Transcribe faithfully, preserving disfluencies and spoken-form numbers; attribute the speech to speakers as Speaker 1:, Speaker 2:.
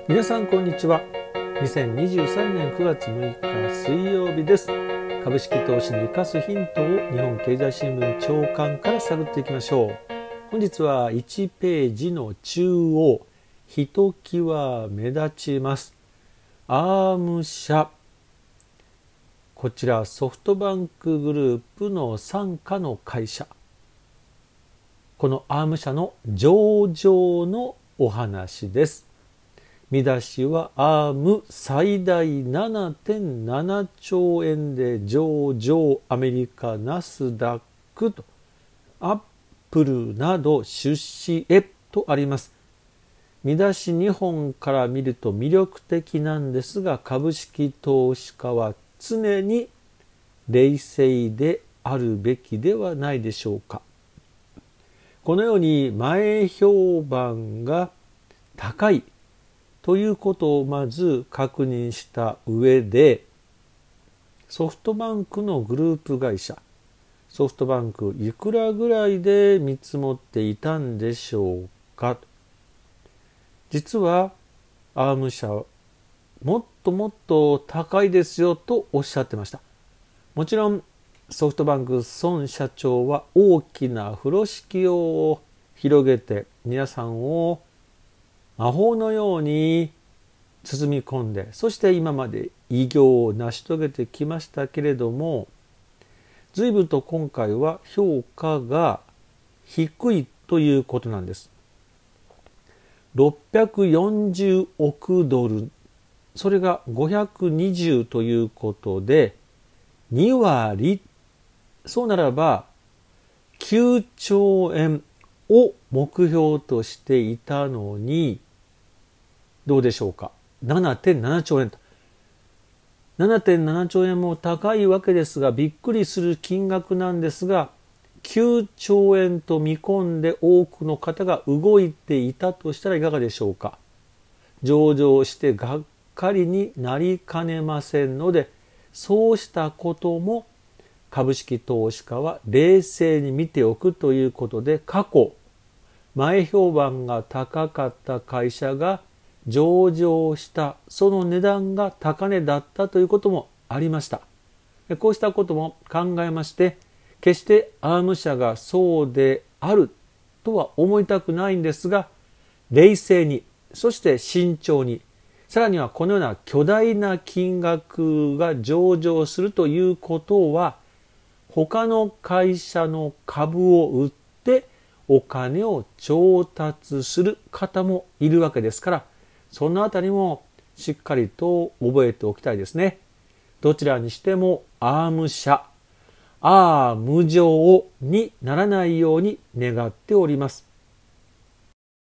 Speaker 1: 皆さんこんにちは。にせんにじゅうさんねんくがつむいか水曜日です。株式投資に生かすヒントを日本経済新聞朝刊から探っていきましょう。本日はいちページの中央、ひときわ目立ちます。アーム社。こちらソフトバンクグループの傘下の会社。このアーム社の上場のお話です。見出しはアーム最大 ななてんななちょうえんで上場、アメリカナスダックとアップルなど出資へとあります。見出しにほんから見ると魅力的なんですが、株式投資家は常に冷静であるべきではないでしょうか。このように前評判が高いということをまず確認した上で、ソフトバンクのグループ会社、ソフトバンクいくらぐらいで見積もっていたんでしょうか。実はアーム社はもっともっと高いですよとおっしゃってました。もちろんソフトバンク孫社長は大きな風呂敷を広げて皆さんを魔法のように包み込んで、そして今まで偉業を成し遂げてきましたけれども、随分と今回は評価が低いということなんです。ろっぴゃくよんじゅうおくドル、それがごひゃくにじゅうということでにわり、そうならばきゅうちょうえんを目標としていたのに、どうでしょうか。ななてんななちょうえんと。ななてんななちょうえんも高いわけですが、びっくりする金額なんですが、きゅうちょうえんと見込んで多くの方が動いていたとしたらいかがでしょうか。上場してがっかりになりかねませんので、そうしたことも株式投資家は冷静に見ておくということで、過去前評判が高かった会社が上場した、その値段が高値だったということもありました。こうしたことも考えまして、決してアーム社がそうであるとは思いたくないんですが、冷静に、そして慎重に、さらにはこのような巨大な金額が上場するということは、他の会社の株を売ってお金を調達する方もいるわけですから、そのあたりもしっかりと覚えておきたいですね。どちらにしてもアーム社、アーム上にならないように願っております。